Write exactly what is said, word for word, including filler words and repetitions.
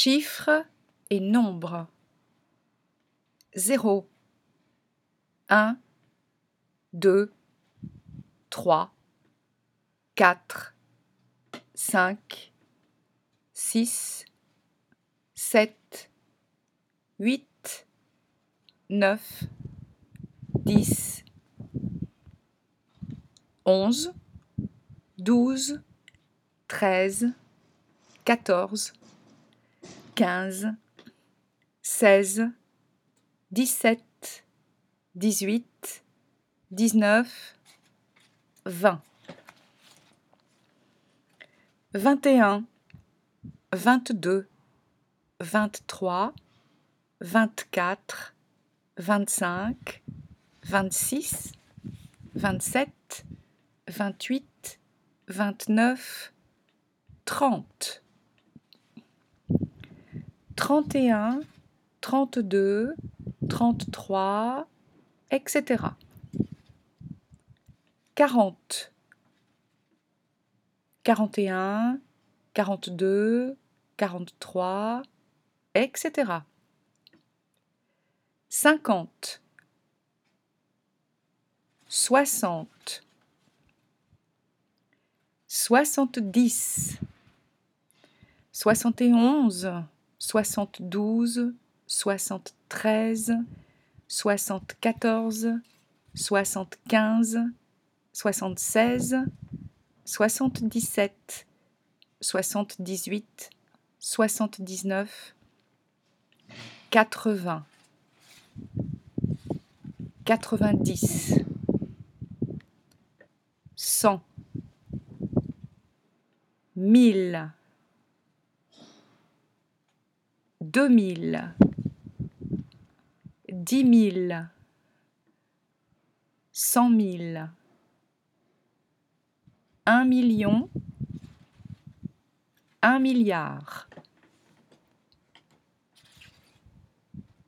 Chiffres et nombres. Zéro, un, deux, trois, quatre, cinq, six, sept, huit, neuf, dix, onze, douze, treize, quatorze, quinze, seize, dix-sept, dix-huit, dix-neuf, vingt. vingt et un, vingt-deux, vingt-trois, vingt-quatre, vingt-cinq, vingt-six, vingt-sept, vingt-huit, vingt-neuf, trente. trente et un, trente-deux, trente-trois, et cetera. quarante. quarante et un, quarante-deux, quarante-trois, et cetera. cinquante. soixante. soixante-dix. soixante et onze, soixante-douze, soixante-treize, soixante-quatorze, soixante-quinze, soixante-seize, soixante-dix-sept, soixante-dix-huit, soixante-dix-neuf, quatre-vingts, quatre-vingt-dix, cent, mille, deux mille, dix mille, cent mille, un million, un milliard.